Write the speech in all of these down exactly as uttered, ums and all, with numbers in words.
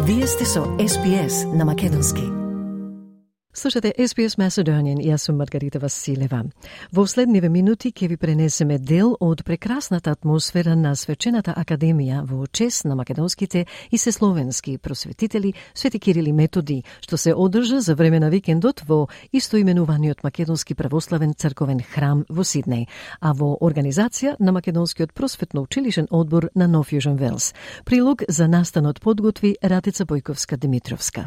Вие сте со Ес Би Ес на Македонски. Слушате Ес Би Ес Macedonian и јас сум Маргарита Василева. Во следниве минути ќе ви пренесеме дел од прекрасната атмосфера на Свечената академија во чест на македонските и сесловенски просветители Свети Кирил и Методи, што се одржа за време на викендот во истоименуваниот Македонски православен црковен храм во Сиднеј, а во организација на Македонскиот просветно-училишен одбор на Нов Јужен Велс. Прилог за настанот подготви Ратица Бојковска-Димитровска.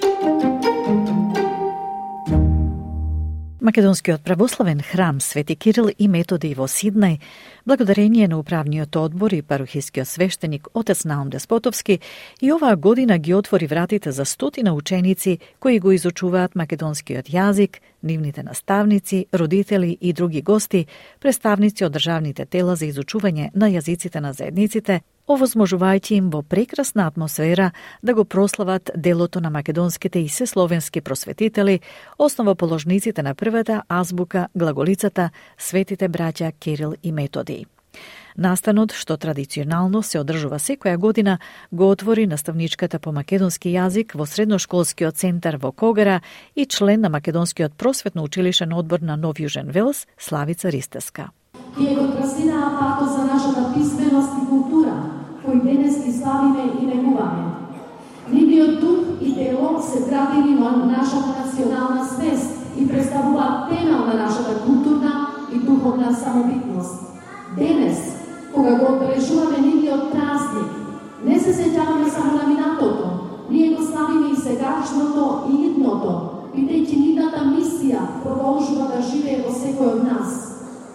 Македонскиот православен храм Свети Кирил и Методи во Сиднеј, благодарение на управниот одбор и парухискиот свештеник отец Наум Деспотовски, и оваа година ги отвори вратите за стотина ученици кои го изучуваат македонскиот јазик, нивните наставници, родители и други гости, представници од државните тела за изучување на јазиците на заедниците, овозможувајќи им во прекрасна атмосфера да го прослават делото на македонските и сесловенски просветители, основоположниците на првата азбука, глаголицата, светите браќа Кирил и Методи. Настанот, што традиционално се одржува секоја година, го отвори наставничката по македонски јазик во средношколскиот центар во Когара и член на Македонскиот просветно-училишен одбор на Нов Јужен Велс, Славица Ристеска. Тие го красинаа фактот за нашата писменост и култура, кој денес ги славиме и негуваме. Нивниот дух и дело се градени во нашата национална свест и представуваат темел на нашата културна и духовна самобитност. Денес, кога го одбележуваме нивниот празник, не се сеќаваме само на минатото, ние го славиме и сегашното и идното, бидејќи нивната мисија продолжува да живее во секој од нас.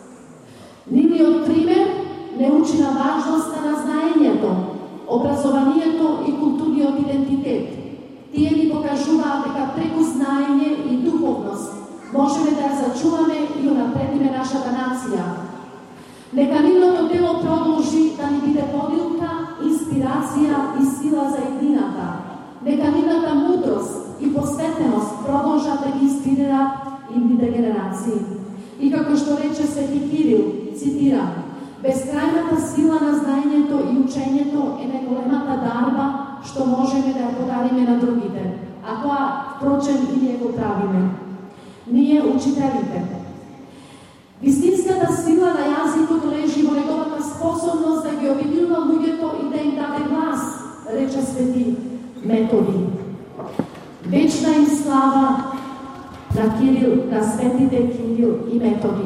Нивниот пример не учи на важноста на знаењето, образованието и културниот идентитет. Тие ни покажуваат дека преку знаење и духовност можеме да ја зачуваме и унапредиме нашата нација. Нека нивното дело продолжи да ни биде подилка, инспирација и сила за едината. Нека нивната мудрост и посветеност продолжат да ги инспирираат идните генерации. И како што рече Свети Кирил, цитирам, безкрајната сила на знаењето и учењето е најголемата дарба што можеме да ја подариме на другите, а тоа, впрочем, и ние го правиме. Ние, учителите. Вистинската сила на јазикот лежи во неговата способност да ги обединува луѓето и да им даде глас, рече Свети Методи. Вечна им слава на Кирил, на светите Кирил и Методи.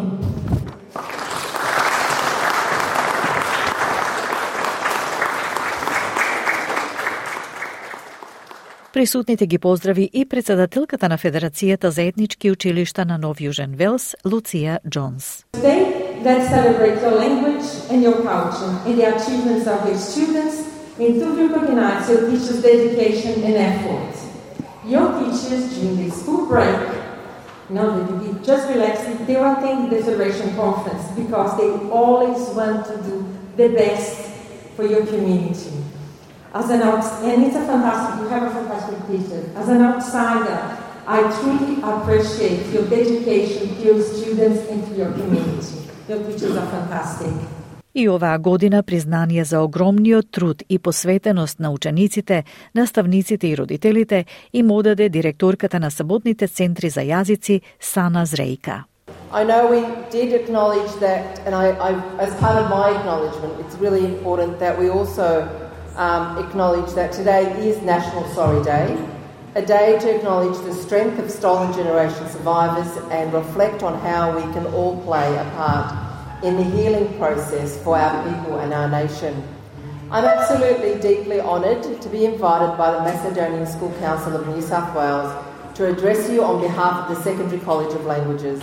Присутните ги поздрави и председателката на Федерацијата за етнички училишта на Нов Јужен Велс, Луција Джонс. Today, that celebrates your language and your culture and the achievements of your students and to recognize your teachers' dedication and effort. Your teachers during the school break, no, they will be just relaxing, they will attend the celebration conference because they always want to do the best for your community. As an outsider, and it's a fantastic, you have a fantastic teacher. As an outsider, I truly appreciate your dedication to your students and to your community. Your teachers are fantastic. И оваа година признание за огромниот труд и посветеност на учениците, наставниците и родителите им одаде директорката на саботните центри за јазици Сана Зрејка. I know we did acknowledge that, and I, I, as part of my acknowledgement, it's really important that we also um, acknowledge that today is National Sorry Day, a day to acknowledge the strength of Stolen Generation survivors and reflect on how we can all play a part in the healing process for our people and our nation. I'm absolutely deeply honoured to be invited by the Macedonian School Council of New South Wales to address you on behalf of the Secondary College of Languages.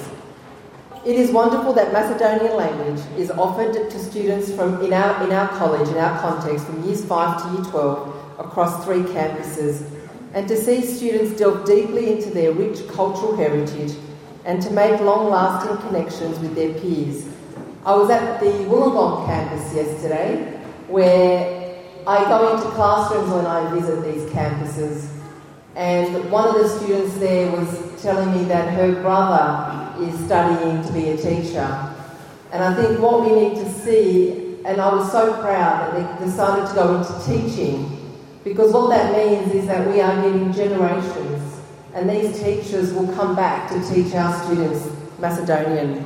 It is wonderful that Macedonian language is offered to students from in our, in our college, in our context, from Years five to Year twelve across three campuses, and to see students delve deeply into their rich cultural heritage and to make long-lasting connections with their peers. I was at the Wollongong campus yesterday, where I go into classrooms when I visit these campuses, and one of the students there was telling me that her brother is studying to be a teacher. And I think what we need to see, and I was so proud that they decided to go into teaching, Because what that means is that we are getting generations, and these teachers will come back to teach our students Macedonian.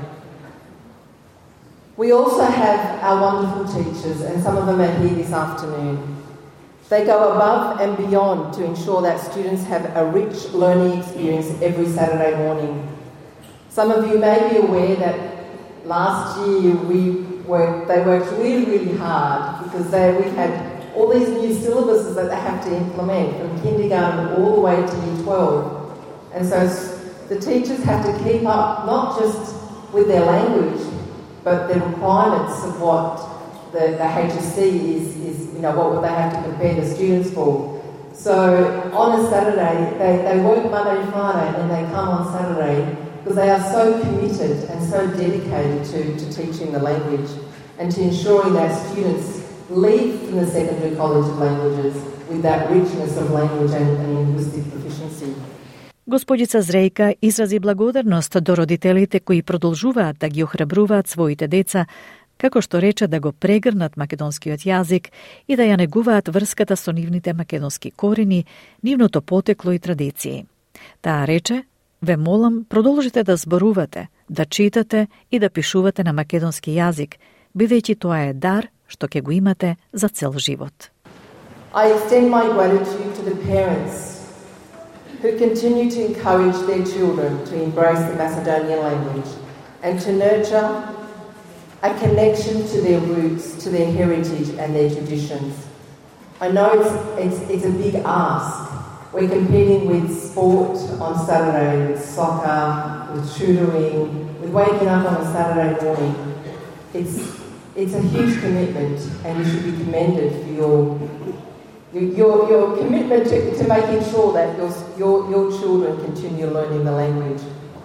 We also have our wonderful teachers, and some of them are here this afternoon. They go above and beyond to ensure that students have a rich learning experience every Saturday morning. Some of you may be aware that last year we worked, they worked really, really hard because they, we had all these new syllabuses that they have to implement from kindergarten all the way to year twelve. And so the teachers have to keep up not just with their language, but the requirements of what the, the H S C is, is, you know, what would they have to prepare the students for. So on a Saturday, they, they work Monday to Friday and they come on Saturday because they are so committed and so dedicated to, to teaching the language and to ensuring that students leave from the Secondary College of Languages with that richness of language and, and linguistic proficiency. Господица Зрејка изрази благодарност до родителите кои продолжуваат да ги охрабруваат своите деца, како што рече да го прегрнат македонскиот јазик и да ја негуваат врската со нивните македонски корени, нивното потекло и традиции. Таа рече: "Ве молам, продолжите да зборувате, да читате и да пишувате на македонски јазик, бидејќи тоа е дар што ќе го имате за цел живот." I extend my gratitude to the parents who continue to encourage their children to embrace the Macedonian language and to nurture a connection to their roots, to their heritage and their traditions. I know it's, it's, it's a big ask. We're competing with sport on Saturday, with soccer, with tutoring, with waking up on a Saturday morning. It's, it's a huge commitment and you should be commended for your Your, your commitment to, to making sure that your, your, your children continue learning the language.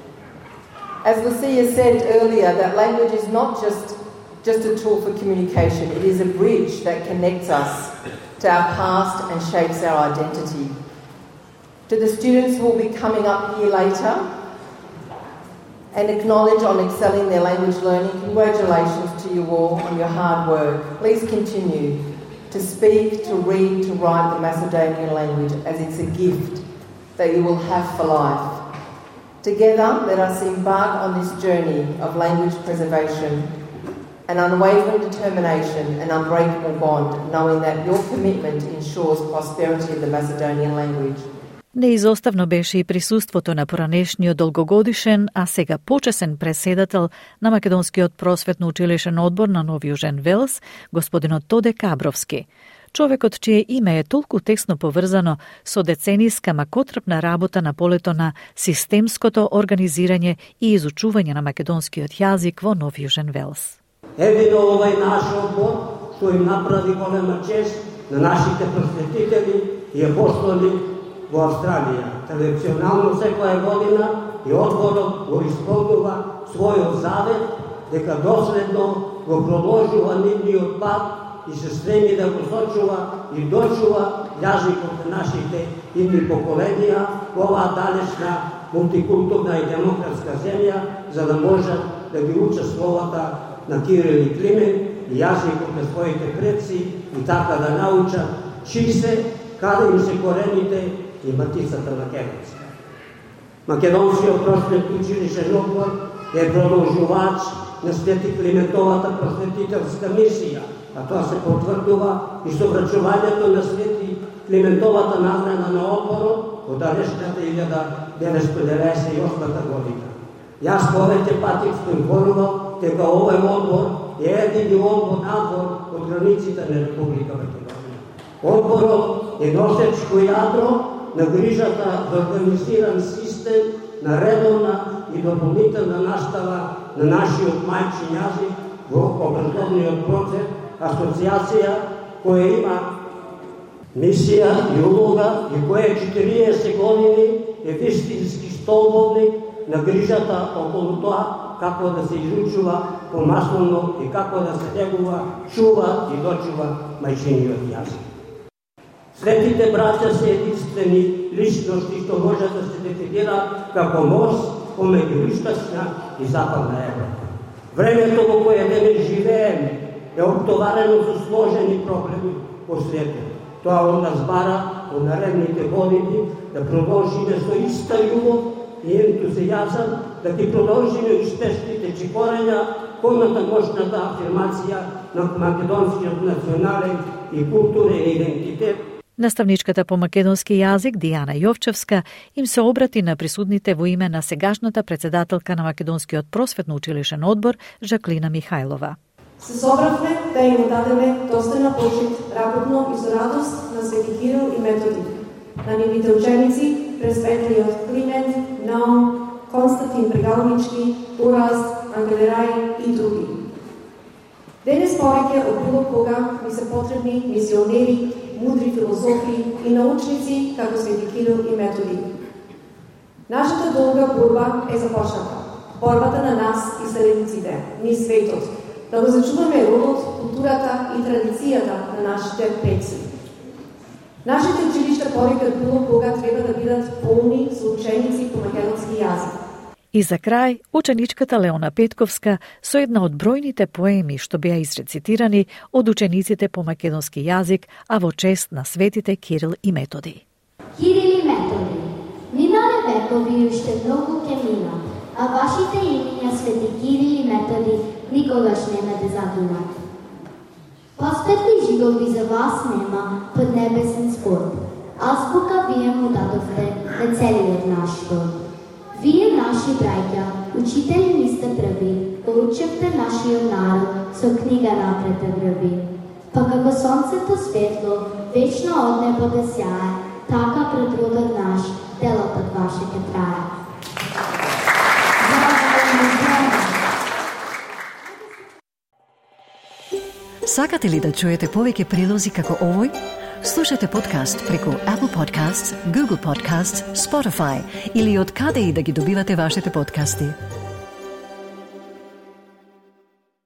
As Lucia said earlier, that language is not just, just a tool for communication, it is a bridge that connects us to our past and shapes our identity. To the students who will be coming up here later and acknowledge on excelling their language learning, congratulations to you all on your hard work. Please continue to speak, to read, to write the Macedonian language as it's a gift that you will have for life. Together, let us embark on this journey of language preservation, an unwavering determination, an unbreakable bond, knowing that your commitment ensures prosperity of the Macedonian language. Неизоставно беше и присуството на поранешниот долгогодишен, а сега почесен преседател на Македонскиот просветно-училишен одбор на Нов Јужен Велс, господинот Тоде Кабровски. Човекот чие име е толку тесно поврзано со децениска макотрпна работа на полето на системското организирање и изучување на македонскиот јазик во Нов Јужен Велс. Еве овој наш одбор што им направи голема чест на нашите просветители и апостоли во Австралија. Традиционално секоја година и одборот го исполнува својот завет дека доследно го продолжува нивниот пат и се стреми да го сочува и дочува јазикот на нашите идни поколенија во оваа далечна мултикултурна и демократска земја, за да можат да ги учат словата на Кирил и Климент и јазикот на своите предци и така да научат чии се, каде им се корените и матицата македонска. Македонскиот просветен училишен одбор е продолжувач на Свети Климентовата просветителска мисија, а тоа се потврдува и со врачувањето на Свети Климентовата награда на одборот од далечната илјада деветстотини деветдесет и осма година. Јас повеќе пати сум информирал дека овој одбор е едини одбор надвор од границите на Република Македонија. Одборот е носечко јадро на грижата за организиран систем на редовна и дополнителна настава на нашиот мајчин јазик во образовниот процес, асоциација која има мисија и улога и која четириесет години е вистински столбовник на грижата околу тоа како да се изучува помаслено и како да се негува, чува и дочува мајчиниот јазик. Светите браќа се единствени личности што може да се дефинира како мост помеѓу Источна и Западна Европа. Времето во кое денес живееме е обтоварено со сложени проблеми по светот. тоа onda збара во наредните години да продолжиме со иста љубов и ентузијазам, да ги продолжиме успешните чекорења кои натамошната афирмација на македонскиот национален и културен идентитет. Наставничката по македонски јазик Дијана Јовчевска им се обрати на присутните во име на сегашната председателка на Македонскиот просветно училишен одбор Жаклина Михајлова. Се собравме да им дадеме достојна почит, работно и со радост на Свети Кирил и Методи, на нивните ученици, пресветлиот Климент, Наум, Константин Пригалнички, Ураз, Ангелерај и други. Денес повеќе од било кога ми се потребни мисионери, мудри филозофи и научници како Свети Кирил и Методи. Нашата долга борба е започната. Борбата на нас и селениците, ни светот, да го зачуваме родот, културата и традицијата на нашите предци. Нашите училишта повеќе од било кога треба да бидат полни со ученици по македонски јазик. И за крај, ученичката Леона Петковска со една од бројните поеми што беа изрецитирани од учениците по македонски јазик, а во чест на светите Кирил и Методи. Кирил и Методи, минале векови уште многу ќе минат, а вашите имиња свети Кирил и Методи никогаш нема да загинат. Посветли живови за вас нема под небесен спорт. Азбука вие му дадовте на целиот наш род. Вие, наши браќа, учители ни сте први, поучевте нашиот народ со книга напред да врви. Па како сонцето светло, вечно од небо да сјае, така пред родот наш, делот од ваше ке трае. Сакате ли да чуете повеќе прилози како овој? Слушате подкаст преку Apple Podcasts, Google Podcasts, Spotify или од каде и да ги добивате вашите подкасти.